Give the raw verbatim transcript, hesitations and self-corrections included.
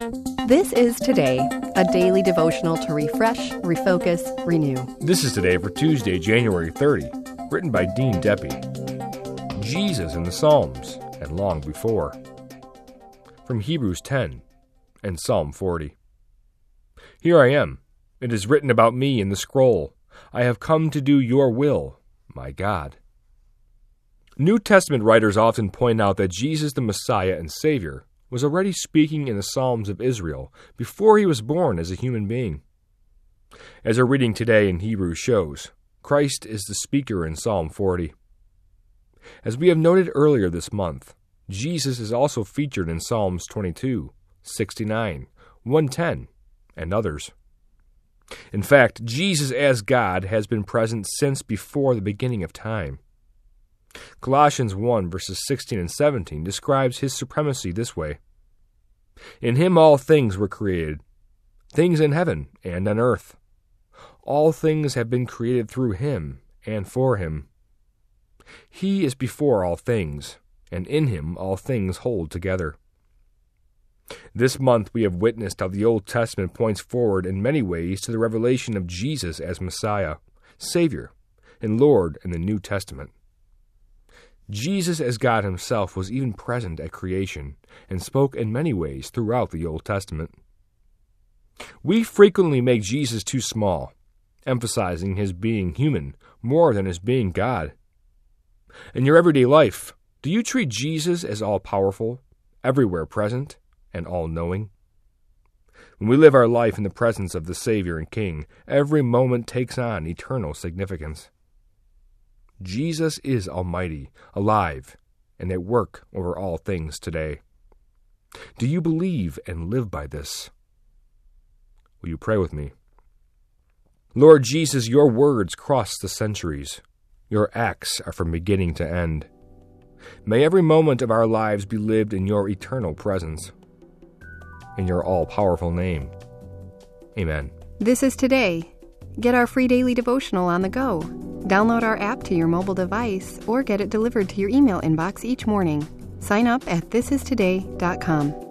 This is Today, a daily devotional to refresh, refocus, renew. This is Today for Tuesday, January thirtieth, written by Dean Deppy. Jesus in the Psalms, and long before. From Hebrews ten and Psalm forty. Here I am. It is written about me in the scroll. I have come to do your will, my God. New Testament writers often point out that Jesus, the Messiah and Savior, was already speaking in the Psalms of Israel before he was born as a human being. As our reading today in Hebrews shows, Christ is the speaker in Psalm forty. As we have noted earlier this month, Jesus is also featured in Psalms twenty-two, sixty-nine, one ten, and others. In fact, Jesus as God has been present since before the beginning of time. Colossians one, verses sixteen and seventeen describes his supremacy this way. In him all things were created, things in heaven and on earth. All things have been created through him and for him. He is before all things, and in him all things hold together. This month we have witnessed how the Old Testament points forward in many ways to the revelation of Jesus as Messiah, Savior, and Lord in the New Testament. Jesus as God himself was even present at creation and spoke in many ways throughout the Old Testament. We frequently make Jesus too small, emphasizing his being human more than his being God. In your everyday life, do you treat Jesus as all-powerful, everywhere present, and all-knowing? When we live our life in the presence of the Savior and King, every moment takes on eternal significance. Jesus is almighty, alive, and at work over all things today. Do you believe and live by this? Will you pray with me? Lord Jesus, your words cross the centuries. Your acts are from beginning to end. May every moment of our lives be lived in your eternal presence. In your all-powerful name. Amen. This is Today. Get our free daily devotional on the go. Download our app to your mobile device or get it delivered to your email inbox each morning. Sign up at this is today dot com.